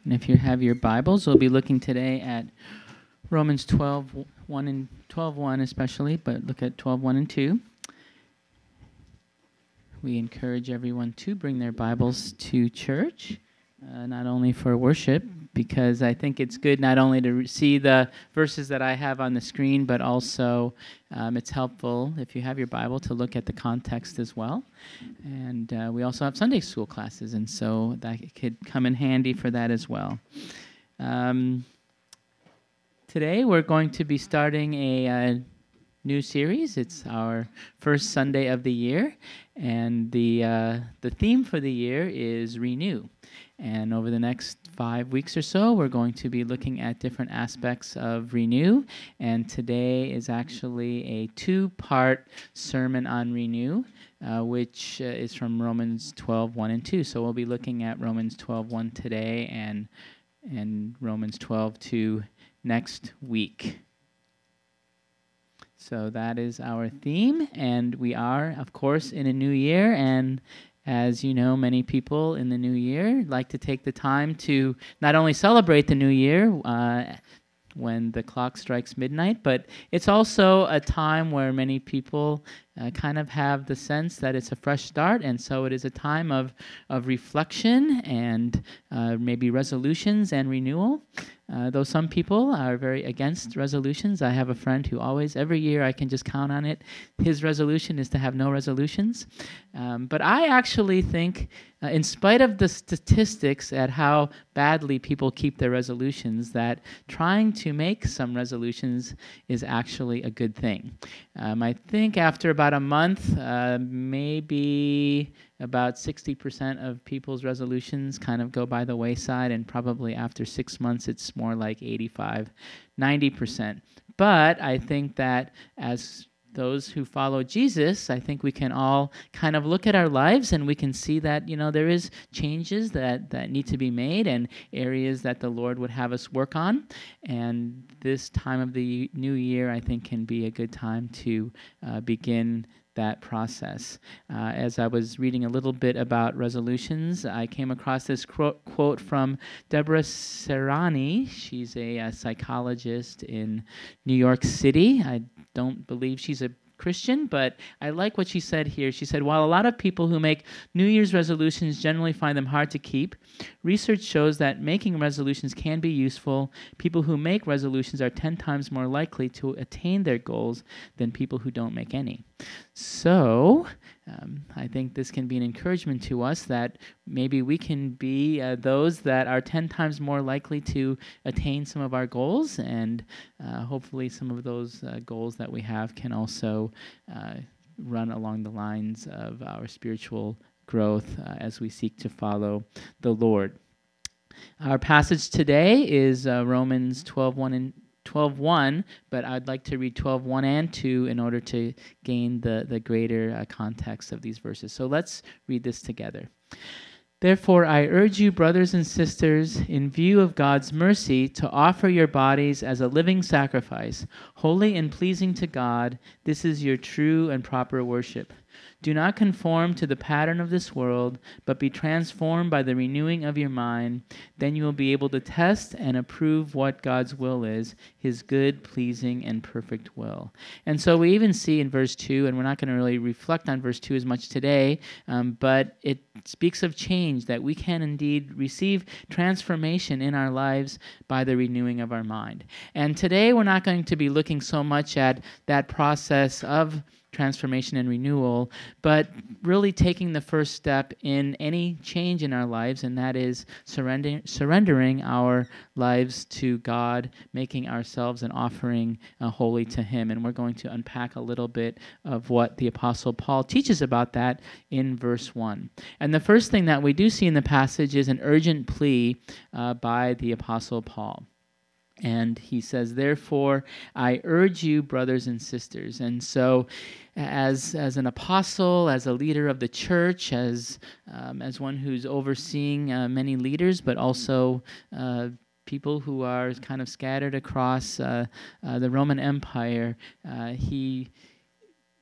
And if you have your Bibles, we'll be looking today at Romans 12:1 and 12:1 especially, but look at 12:1 and 2. We encourage everyone to bring their Bibles to church, not only for worship, because I think it's good not only to see the verses that I have on the screen, but also it's helpful, if you have your Bible, to look at the context as well. And we also have Sunday school classes, and so that could come in handy for that as well. Today we're going to be starting a new series. It's our first Sunday of the year, and the theme for the year is Renew. And over the next 5 weeks or so, we're going to be looking at different aspects of Renew, and today is actually a 2-part sermon on Renew, which is from Romans 12:1 and 2. So we'll be looking at Romans 12:1 today and Romans 12:2 next week. So that is our theme, and we are, of course, in a new year, and as you know, many people in the new year like to take the time to not only celebrate the new year when the clock strikes midnight, but it's also a time where many people kind of have the sense that it's a fresh start, and so it is a time of reflection and maybe resolutions and renewal. Though some people are very against resolutions, I have a friend who always, every year I can just count on it, his resolution is to have no resolutions. But I actually think, in spite of the statistics at how badly people keep their resolutions, that trying to make some resolutions is actually a good thing. I think after about a month, maybe about 60% of people's resolutions kind of go by the wayside, and probably after 6 months, it's more like 85, 90%. But I think that as those who follow Jesus, I think we can all kind of look at our lives and we can see that, there is changes that need to be made and areas that the Lord would have us work on. And this time of the new year, I think, can be a good time to begin that process. As I was reading a little bit about resolutions, I came across this quote from Deborah Serrani. She's a psychologist in New York City. I don't believe she's a Christian, but I like what she said here. She said, while a lot of people who make New Year's resolutions generally find them hard to keep, research shows that making resolutions can be useful. People who make resolutions are 10 times more likely to attain their goals than people who don't make any. So I think this can be an encouragement to us that maybe we can be those that are 10 times more likely to attain some of our goals, and hopefully some of those goals that we have can also run along the lines of our spiritual growth as we seek to follow the Lord. Our passage today is Romans 12:1 and 12:1, but I'd like to read 12:1 and 2 in order to gain the greater context of these verses. So let's read this together. Therefore, I urge you, brothers and sisters, in view of God's mercy, to offer your bodies as a living sacrifice, holy and pleasing to God. This is your true and proper worship. Do not conform to the pattern of this world, but be transformed by the renewing of your mind. Then you will be able to test and approve what God's will is, his good, pleasing, and perfect will. And so we even see in verse 2, and we're not going to really reflect on verse 2 as much today, but it speaks of change, that we can indeed receive transformation in our lives by the renewing of our mind. And today we're not going to be looking so much at that process of transformation and renewal, but really taking the first step in any change in our lives, and that is surrendering our lives to God, making ourselves an offering holy to Him. And we're going to unpack a little bit of what the Apostle Paul teaches about that in verse 1. And the first thing that we do see in the passage is an urgent plea by the Apostle Paul. And he says, therefore, I urge you, brothers and sisters. And so as an apostle, as a leader of the church, as one who's overseeing many leaders, but also people who are kind of scattered across the Roman Empire, he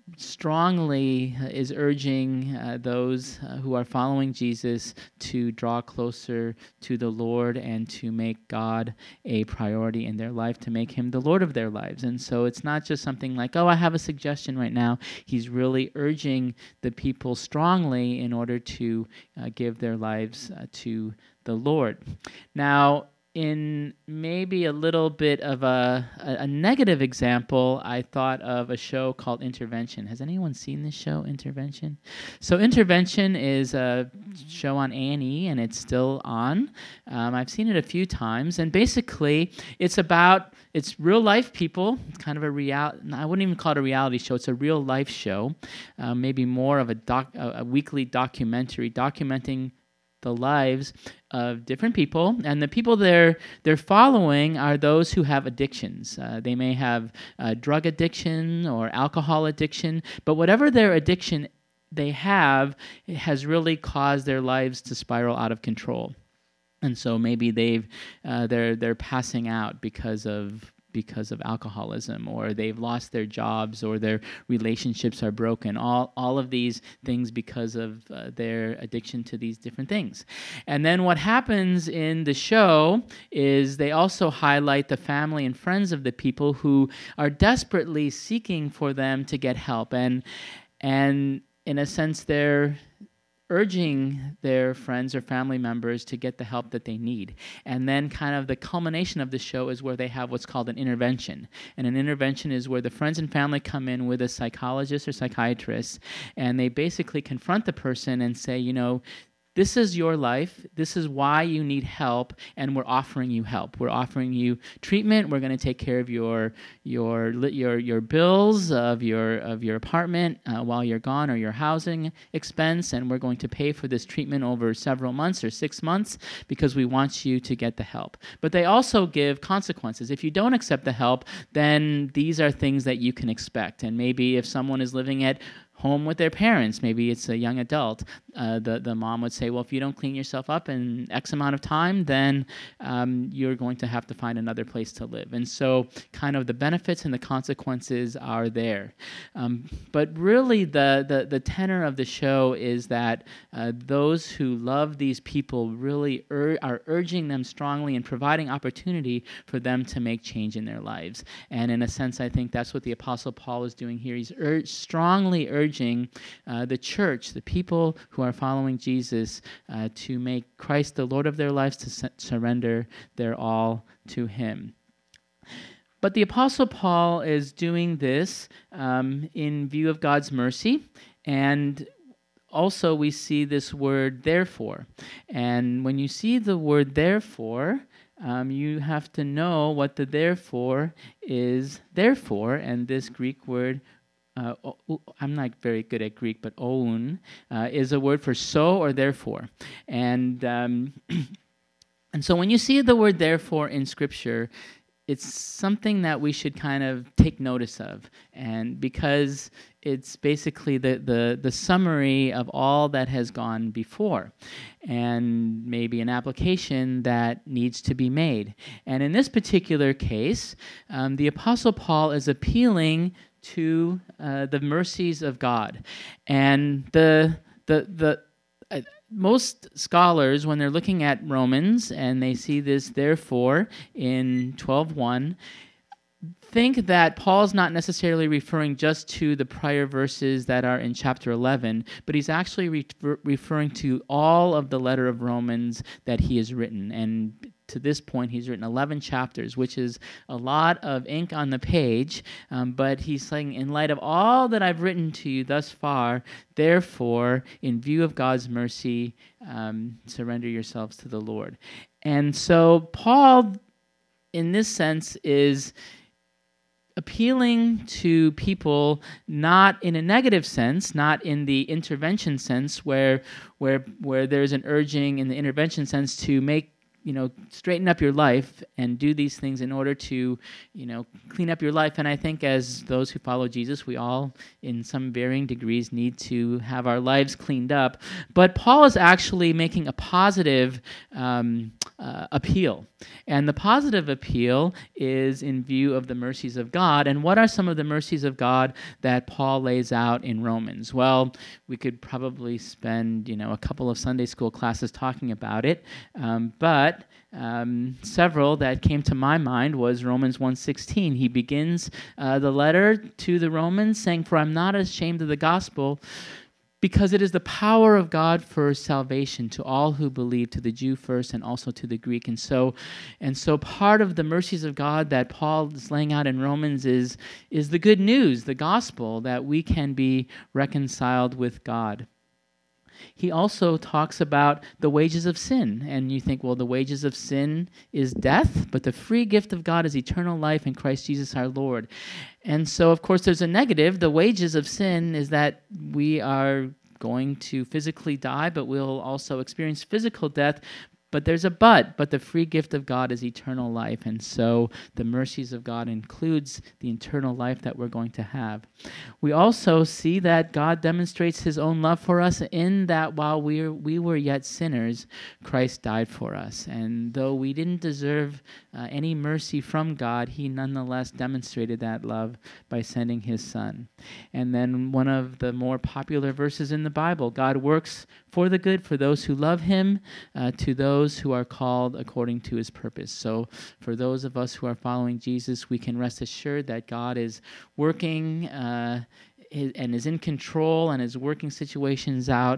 strongly is urging those who are following Jesus to draw closer to the Lord and to make God a priority in their life, to make him the Lord of their lives. And so it's not just something like, oh, I have a suggestion right now. He's really urging the people strongly in order to give their lives to the Lord. Now, in maybe a little bit of a negative example, I thought of a show called Intervention. Has anyone seen this show, Intervention? So Intervention is a show on A&E, and it's still on. I've seen it a few times, and basically it's real life people. It's kind of I wouldn't even call it a reality show. It's a real life show, maybe more of a weekly documentary documenting the lives of different people, and the people they're following are those who have addictions. They may have drug addiction or alcohol addiction, but whatever their addiction they have, it has really caused their lives to spiral out of control. And so maybe they're passing out because of alcoholism, or they've lost their jobs, or their relationships are broken. All of these things because of their addiction to these different things. And then what happens in the show is they also highlight the family and friends of the people who are desperately seeking for them to get help. And in a sense, they're urging their friends or family members to get the help that they need. And then kind of the culmination of the show is where they have what's called an intervention. And an intervention is where the friends and family come in with a psychologist or psychiatrist, and they basically confront the person and say, this is your life. This is why you need help, and we're offering you help. We're offering you treatment. We're going to take care of your bills of your apartment while you're gone, or your housing expense, and we're going to pay for this treatment over several months or 6 months because we want you to get the help. But they also give consequences. If you don't accept the help, then these are things that you can expect. And maybe if someone is living at home with their parents, maybe it's a young adult, the mom would say, well, if you don't clean yourself up in X amount of time, then you're going to have to find another place to live. And so kind of the benefits and the consequences are there. But really the tenor of the show is that those who love these people really are urging them strongly and providing opportunity for them to make change in their lives. And in a sense, I think that's what the Apostle Paul is doing here. He's strongly urging the church, the people who are following Jesus, to make Christ the Lord of their lives, to surrender their all to him. But the Apostle Paul is doing this in view of God's mercy, and also we see this word therefore. And when you see the word therefore, you have to know what the therefore is there for, and this Greek word, I'm not very good at Greek, but oun is a word for so or therefore. And and so when you see the word therefore in Scripture, it's something that we should kind of take notice of, and because it's basically the summary of all that has gone before, and maybe an application that needs to be made. And in this particular case, the Apostle Paul is appealing to the mercies of God. And most scholars, when they're looking at Romans and they see this therefore in 12:1, think that Paul's not necessarily referring just to the prior verses that are in chapter 11, but he's actually referring to all of the letter of Romans that he has written. And to this point, he's written 11 chapters, which is a lot of ink on the page, but he's saying, in light of all that I've written to you thus far, therefore, in view of God's mercy, surrender yourselves to the Lord. And so Paul, in this sense, is appealing to people not in a negative sense, not in the intervention sense, where there's an urging in the intervention sense to make straighten up your life and do these things in order to, clean up your life. And I think as those who follow Jesus, we all, in some varying degrees, need to have our lives cleaned up. But Paul is actually making a positive appeal. And the positive appeal is in view of the mercies of God. And what are some of the mercies of God that Paul lays out in Romans? Well, we could probably spend, a couple of Sunday school classes talking about it. But several that came to my mind was Romans 1:16. He begins the letter to the Romans saying, "For I'm not ashamed of the gospel, because it is the power of God for salvation to all who believe, to the Jew first and also to the Greek." And so part of the mercies of God that Paul is laying out in Romans is the good news, the gospel, that we can be reconciled with God. He also talks about the wages of sin. And you think, well, the wages of sin is death, but the free gift of God is eternal life in Christ Jesus our Lord. And so, of course, there's a negative. The wages of sin is that we are going to physically die, but we'll also experience physical death. But there's a but the free gift of God is eternal life. And so the mercies of God includes the eternal life that we're going to have. We also see that God demonstrates his own love for us in that while we were yet sinners, Christ died for us. And though we didn't deserve any mercy from God, he nonetheless demonstrated that love by sending his Son. And then one of the more popular verses in the Bible, God works for the good for those who love him, to those who are called according to his purpose. So for those of us who are following Jesus, we can rest assured that God is working and is in control and is working situations out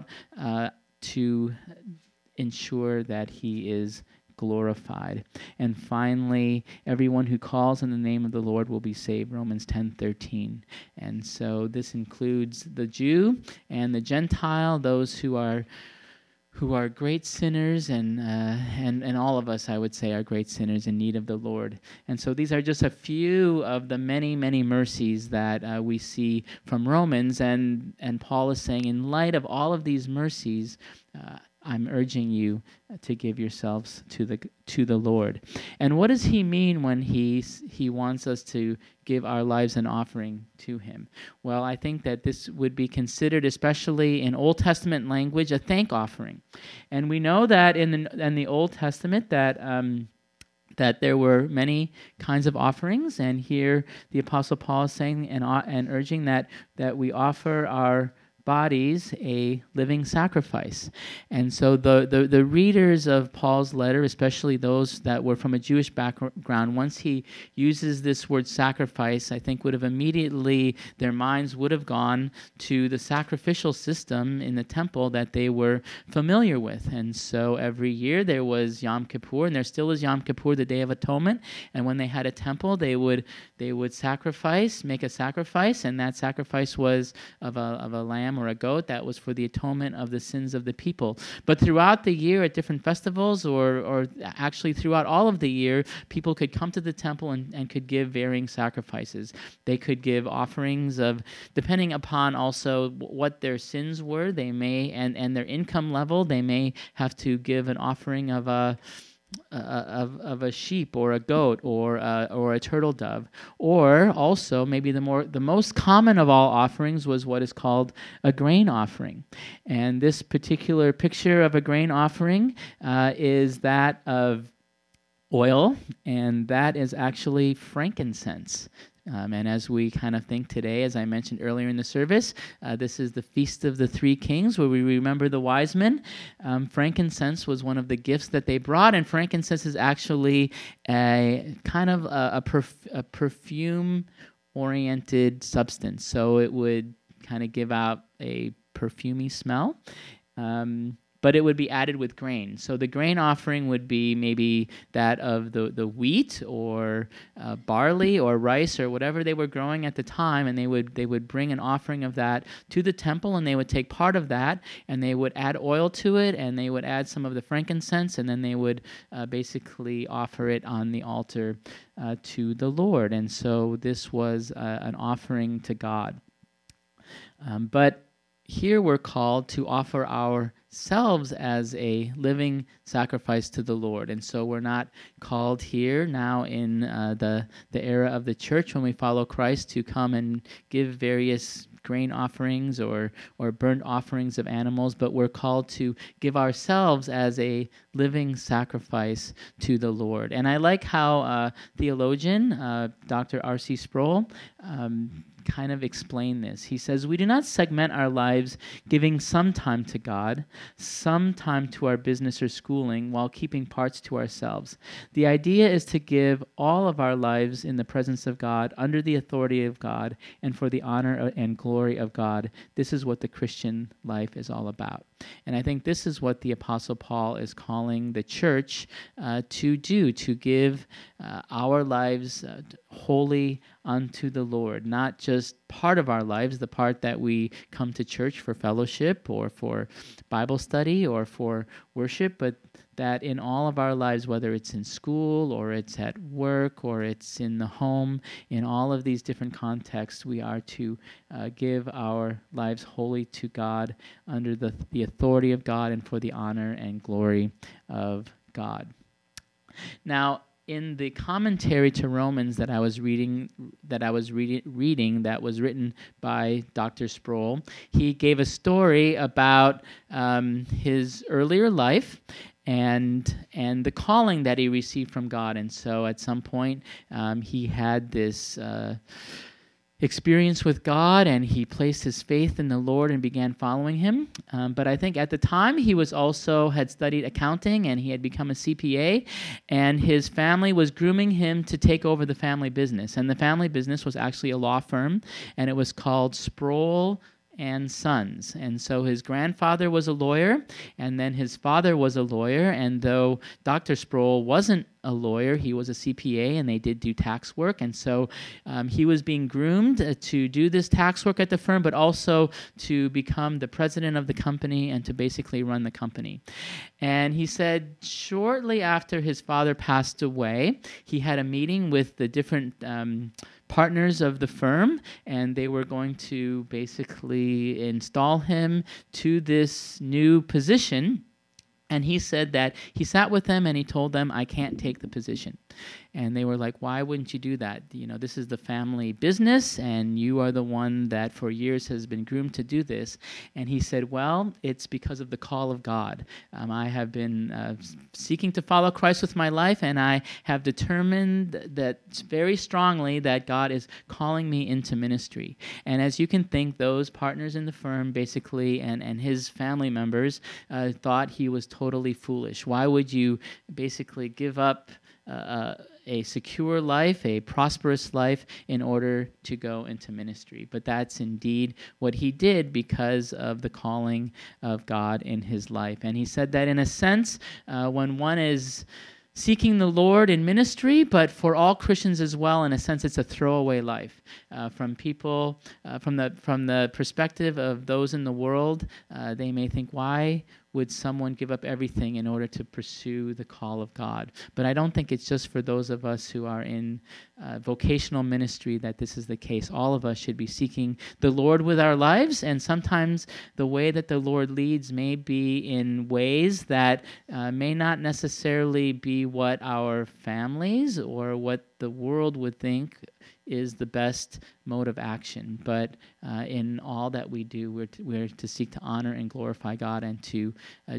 to ensure that he is glorified. And finally, everyone who calls in the name of the Lord will be saved, Romans 10:13. And so this includes the Jew and the Gentile, those who are great sinners, and all of us, I would say, are great sinners in need of the Lord. And so these are just a few of the many, many mercies that we see from Romans. And Paul is saying, in light of all of these mercies, I'm urging you to give yourselves to the Lord. And what does he mean when he wants us to give our lives an offering to him? Well, I think that this would be considered, especially in Old Testament language, a thank offering. And we know that in the Old Testament that there were many kinds of offerings, and here the Apostle Paul is saying and urging that we offer our bodies a living sacrifice. And so the readers of Paul's letter, especially those that were from a Jewish background, once he uses this word sacrifice, I think their minds would have gone to the sacrificial system in the temple that they were familiar with. And so every year there was Yom Kippur, and there still is Yom Kippur, the Day of Atonement. And when they had a temple, they would make a sacrifice, and that sacrifice was of a lamb or a goat that was for the atonement of the sins of the people. But throughout the year at different festivals, or actually throughout all of the year, people could come to the temple and could give varying sacrifices. They could give offerings of, depending upon also what their sins were, they may, and their income level, they may have to give an offering of a sheep or a goat or a turtle dove. Or also, maybe the most common of all offerings was what is called a grain offering. And this particular picture of a grain offering is that of oil, and that is actually frankincense. And as we kind of think today, as I mentioned earlier in the service, this is the Feast of the Three Kings, where we remember the wise men. Frankincense was one of the gifts that they brought, and frankincense is actually a kind of a perfume-oriented substance. So it would kind of give out a perfumey smell. But it would be added with grain. So the grain offering would be maybe that of the wheat or barley or rice or whatever they were growing at the time, and they would bring an offering of that to the temple, and they would take part of that, and they would add oil to it, and they would add some of the frankincense, and then they would basically offer it on the altar to the Lord. And so this was an offering to God. But here we're called to offer ourselves as a living sacrifice to the Lord. And so we're not called here now in the era of the church when we follow Christ to come and give various grain offerings or burnt offerings of animals, but we're called to give ourselves as a living sacrifice to the Lord. And I like how theologian Dr. R.C. Sproul kind of explain this. He says, we do not segment our lives giving some time to God, some time to our business or schooling, while keeping parts to ourselves. The idea is to give all of our lives in the presence of God, under the authority of God, and for the honor and glory of God. This is what the Christian life is all about. And I think this is what the Apostle Paul is calling the church to do, to give our lives wholly unto the Lord, not just part of our lives, the part that we come to church for fellowship or for Bible study or for worship, but that in all of our lives, whether it's in school or it's at work or it's in the home, in all of these different contexts, we are to give our lives wholly to God under the authority of God and for the honor and glory of God. Now, in the commentary to Romans that was written by Dr. Sproul, he gave a story about his earlier life and the calling that he received from God. And so at some point, he had this experience with God, and he placed his faith in the Lord and began following him. But I think at the time he had studied accounting, and he had become a CPA, and his family was grooming him to take over the family business. And the family business was actually a law firm, and it was called Sproul and Sons. And so his grandfather was a lawyer, and then his father was a lawyer, and though Dr. Sproul wasn't a lawyer, he was a CPA, and they did do tax work, and so he was being groomed to do this tax work at the firm, but also to become the president of the company and to basically run the company. And he said shortly after his father passed away, he had a meeting with the different partners of the firm, and they were going to basically install him to this new position. And he said that he sat with them and he told them, I can't take the position. And they were like, why wouldn't you do that? You know, this is the family business, and you are the one that for years has been groomed to do this. And he said, well, it's because of the call of God. I have been seeking to follow Christ with my life, and I have determined that very strongly that God is calling me into ministry. And as you can think, those partners in the firm basically and his family members thought he was totally foolish. Why would you basically give up a secure life, a prosperous life, in order to go into ministry? But that's indeed what he did because of the calling of God in his life. And he said that in a sense, when one is seeking the Lord in ministry, but for all Christians as well, in a sense, it's a throwaway life. From people, from the perspective of those in the world, they may think, why would someone give up everything in order to pursue the call of God? But I don't think it's just for those of us who are in vocational ministry that this is the case. All of us should be seeking the Lord with our lives, and sometimes the way that the Lord leads may be in ways that may not necessarily be what our families or what the world would think is the best mode of action. But in all that we do, we're to seek to honor and glorify God, and to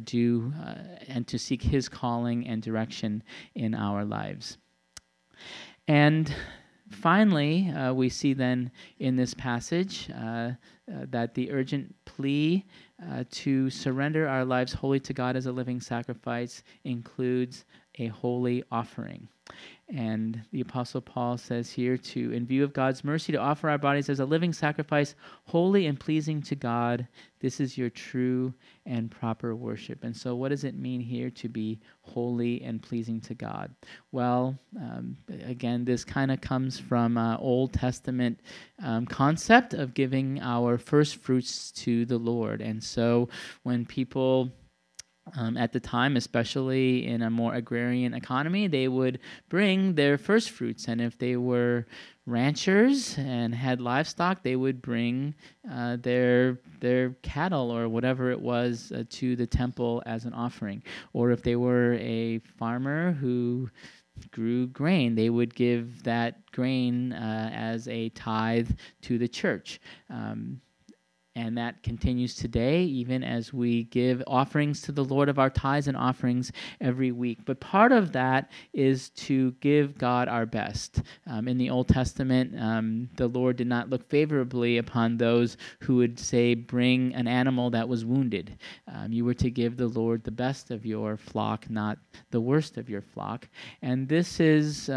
seek His calling and direction in our lives. And finally, we see then in this passage that the urgent plea to surrender our lives wholly to God as a living sacrifice includes a holy offering. And the Apostle Paul says here in view of God's mercy, to offer our bodies as a living sacrifice, holy and pleasing to God. This is your true and proper worship. And so what does it mean here to be holy and pleasing to God? Well, again, this kind of comes from Old Testament concept of giving our first fruits to the Lord. And so when people At the time, especially in a more agrarian economy, they would bring their first fruits. And if they were ranchers and had livestock, they would bring their cattle or whatever it was to the temple as an offering. Or if they were a farmer who grew grain, they would give that grain as a tithe to the church. And that continues today, even as we give offerings to the Lord of our tithes and offerings every week. But part of that is to give God our best. In the Old Testament, the Lord did not look favorably upon those who would say, bring an animal that was wounded. You were to give the Lord the best of your flock, not the worst of your flock. And this is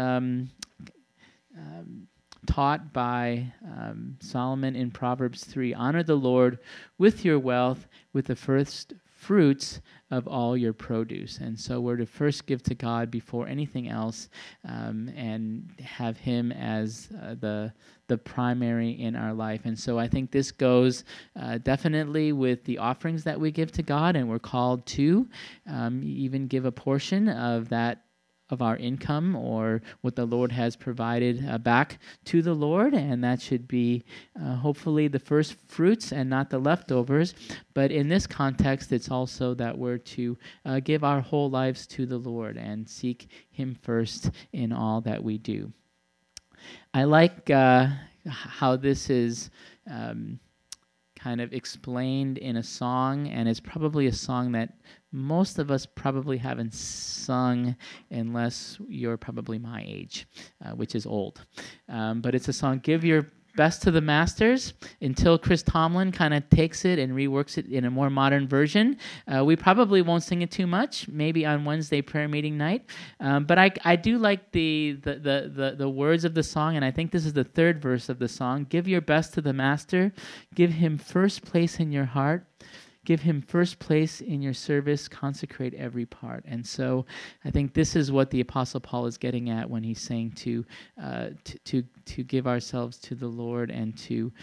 taught by Solomon in Proverbs 3. Honor the Lord with your wealth, with the first fruits of all your produce. And so we're to first give to God before anything else, and have Him as the primary in our life. And so I think this goes definitely with the offerings that we give to God, and we're called to even give a portion of that of our income or what the Lord has provided back to the Lord, and that should be hopefully the first fruits and not the leftovers. But in this context, it's also that we're to give our whole lives to the Lord and seek Him first in all that we do. I like how this is kind of explained in a song, and it's probably a song that most of us probably haven't sung unless you're probably my age, which is old. But it's a song, Give Your Best to the Masters, until Chris Tomlin kind of takes it and reworks it in a more modern version. We probably won't sing it too much, maybe on Wednesday prayer meeting night. But I do like the words of the song, and I think this is the third verse of the song. Give your best to the Master. Give Him first place in your heart. Give Him first place in your service. Consecrate every part. And so I think this is what the Apostle Paul is getting at when he's saying to give ourselves to the Lord and to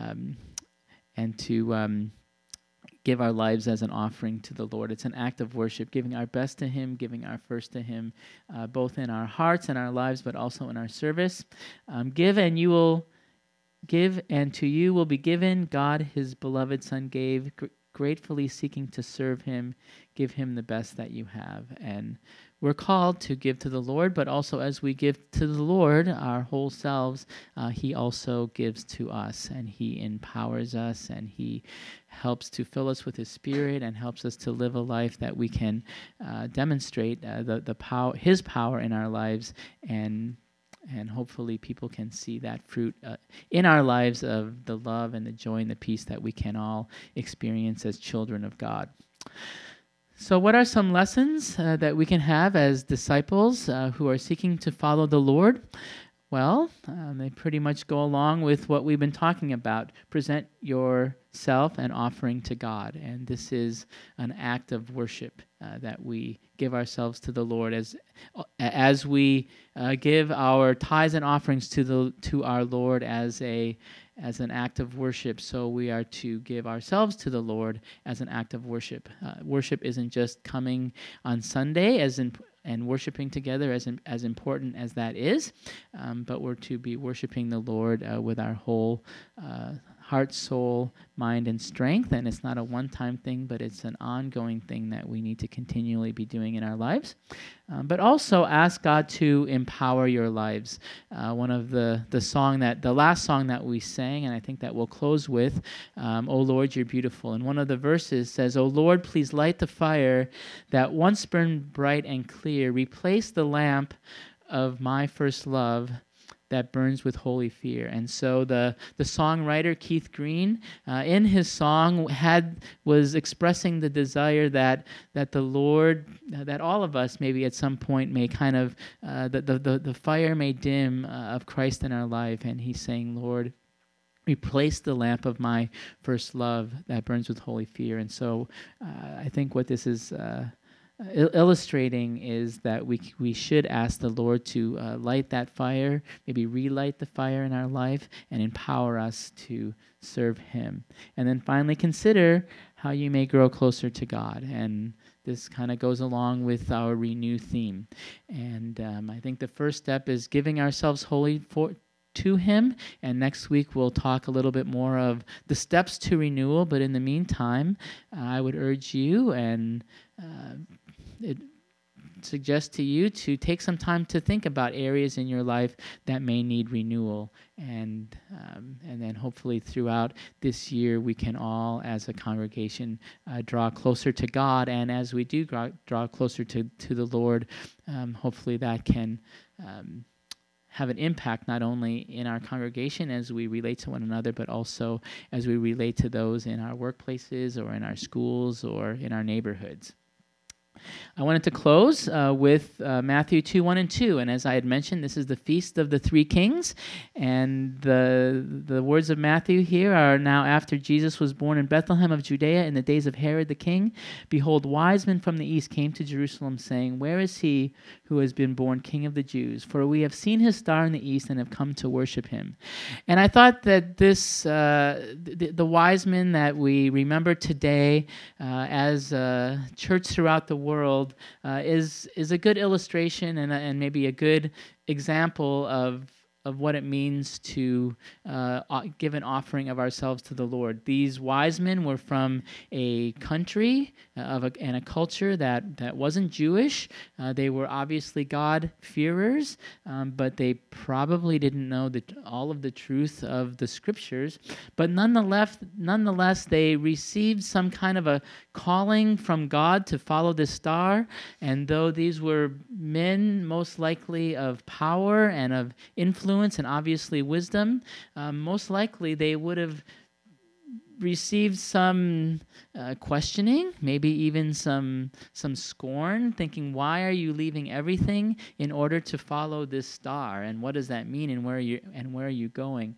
give our lives as an offering to the Lord. It's an act of worship, giving our best to Him, giving our first to Him, both in our hearts and our lives, but also in our service. Give and you will give, and to you will be given. God, His beloved Son, gave, gratefully seeking to serve Him. Give Him the best that you have. And we're called to give to the Lord, but also as we give to the Lord our whole selves, He also gives to us, and He empowers us, and He helps to fill us with His Spirit and helps us to live a life that we can demonstrate the power, His power in our lives, and hopefully people can see that fruit in our lives of the love and the joy and the peace that we can all experience as children of God. So what are some lessons that we can have as disciples who are seeking to follow the Lord? Well, they pretty much go along with what we've been talking about. Present yourself an offering to God. And this is an act of worship that we give ourselves to the Lord as we give our tithes and offerings to our Lord as an act of worship. So we are to give ourselves to the Lord as an act of worship. Worship isn't just coming on Sunday and worshiping together, as important as that is, but we're to be worshiping the Lord with our whole heart, soul, mind, and strength. And it's not a one-time thing, but it's an ongoing thing that we need to continually be doing in our lives. But also ask God to empower your lives. One of the last song that we sang, and I think that we'll close with, "O Lord, You're Beautiful." And one of the verses says, "O Lord, please light the fire that once burned bright and clear. Replace the lamp of my first love that burns with holy fear." And so the songwriter Keith Green, in his song, was expressing the desire that the Lord, that all of us maybe at some point may kind of the fire may dim of Christ in our life, and he's saying, Lord, replace the lamp of my first love that burns with holy fear. And so I think what this is illustrating is that we should ask the Lord to light that fire, maybe relight the fire in our life, and empower us to serve Him. And then finally consider how you may grow closer to God. And this kind of goes along with our renew theme. And I think the first step is giving ourselves wholly to Him. And next week we'll talk a little bit more of the steps to renewal. But in the meantime, I would urge you and suggest to you to take some time to think about areas in your life that may need renewal, and then hopefully throughout this year we can all, as a congregation, draw closer to God, and as we do draw closer to the Lord, hopefully that can have an impact not only in our congregation as we relate to one another, but also as we relate to those in our workplaces or in our schools or in our neighborhoods. I wanted to close with Matthew 2:1 and 2. And as I had mentioned, this is the Feast of the Three Kings. And the words of Matthew here are, "Now after Jesus was born in Bethlehem of Judea in the days of Herod the king, behold, wise men from the east came to Jerusalem, saying, 'Where is he who has been born King of the Jews? For we have seen his star in the east and have come to worship him.'" And I thought that this, the wise men that we remember today as a church throughout the world is a good illustration and maybe a good example of what it means to give an offering of ourselves to the Lord. These wise men were from a country and a culture that wasn't Jewish. They were obviously God-fearers, but they probably didn't know all of the truth of the Scriptures. But nonetheless, they received some kind of a calling from God to follow this star. And though these were men most likely of power and of influence and obviously wisdom, most likely they would have received some questioning, maybe even some scorn, thinking, "Why are you leaving everything in order to follow this star? And what does that mean? And where are you going?"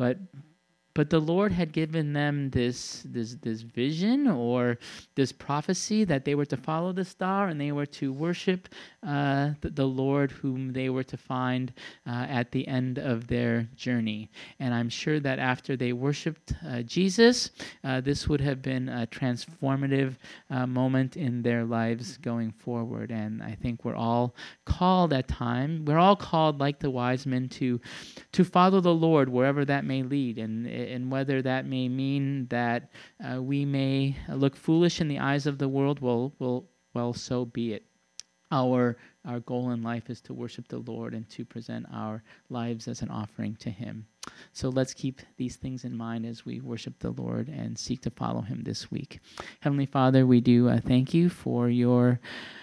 But the Lord had given them this vision or this prophecy that they were to follow the star and they were to worship the Lord whom they were to find at the end of their journey. And I'm sure that after they worshiped Jesus, this would have been a transformative moment in their lives going forward. And I think we're all called we're all called, like the wise men, to follow the Lord wherever that may lead. And whether that may mean that we may look foolish in the eyes of the world, well, so be it. Our goal in life is to worship the Lord and to present our lives as an offering to Him. So let's keep these things in mind as we worship the Lord and seek to follow Him this week. Heavenly Father, we do thank you for your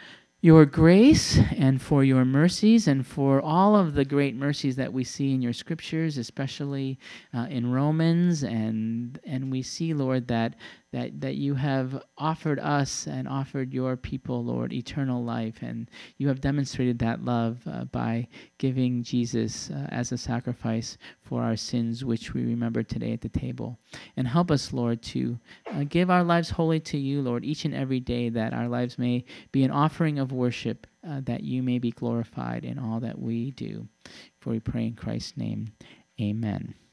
grace and for your mercies and for all of the great mercies that we see in your Scriptures, especially in Romans. And we see, Lord, that you have offered us and offered your people, Lord, eternal life. And you have demonstrated that love by giving Jesus as a sacrifice for our sins, which we remember today at the table. And help us, Lord, to give our lives wholly to you, Lord, each and every day, that our lives may be an offering of worship, that you may be glorified in all that we do. For we pray in Christ's name, amen.